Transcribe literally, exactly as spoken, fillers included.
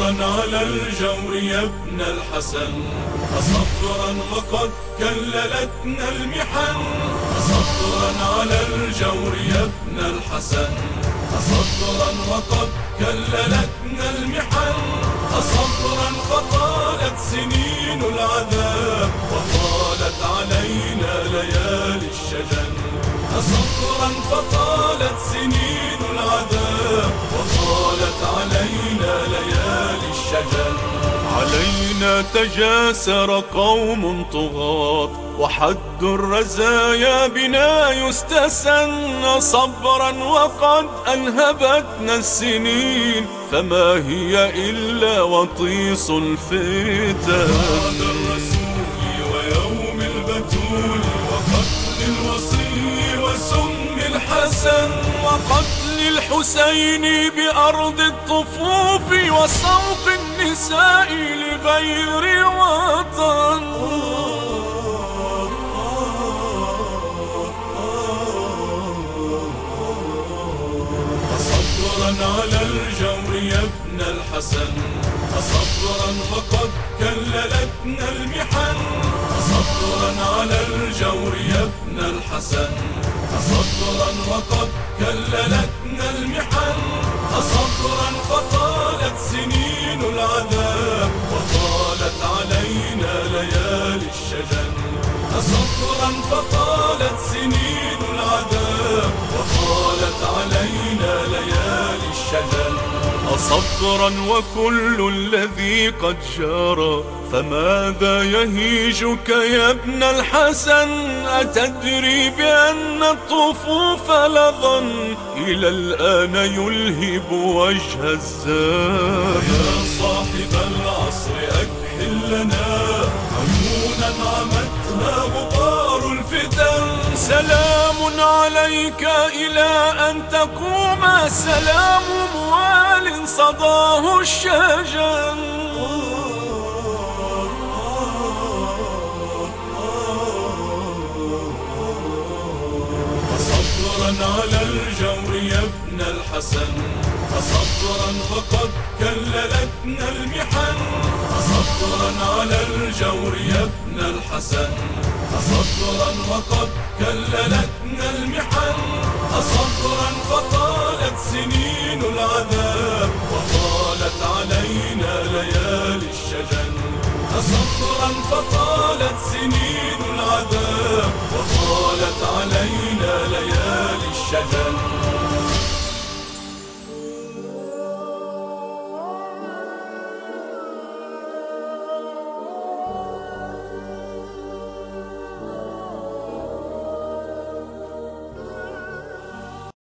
أصبرا على الجور يا ابن الحسن، أصبرا وقد كللتنا المحن. أصبرا على الجور يا ابن الحسن، أصبرا وقد كللتنا المحن. أصبرا فطالت سنين العذاب وطالت علينا ليالي الشجن. أصبرا فطالت سنين العذاب وطالت علينا ليالي الشجن. علينا تجاسر قوم طغاة وحد الرزايا بنا يستسن. صبرا وقد أنهبتنا السنين فما هي إلا وطيس الفتن. بعد الرسول ويوم البتول وقتل الوصي وسم الحسن وقتل الحسين بأرض الطفوف وسوق النساء لغير وطن. أصبرا على الجور يا ابن الحسن، أصبرا وقد كللتنا المحن. أصبرا على الجور يا ابن الحسن، أصبرا وقد كللتنا المحن. أصبرا فطالت سنين العذاب وطالت علينا ليالي الشجن. أصبرا فطالت سنين العذاب وطالت علينا ليالي الشجن. أصبرا وكل الذي قد جرى فماذا يهيجك يا ابن الحسن. أتدري بأن الطفوف لظى إلى الآن يلهب وجه الزاد. يا صاحب العصر أكحل لنا عيونا عمتها غبار الفتن. سلام عليك إلى أن تقوم، سلام موال صداه الشجن. أصبرا على الجور يا ابن الحسن، أصبرا وقد كللتنا المحن. أصبرا على الجور يا ابن الحسن، أصبرا وقد كللتنا المحن. أصبرا فطالت سنين العذاب وطالت علينا ليالي الشجن. أصبرا فطالت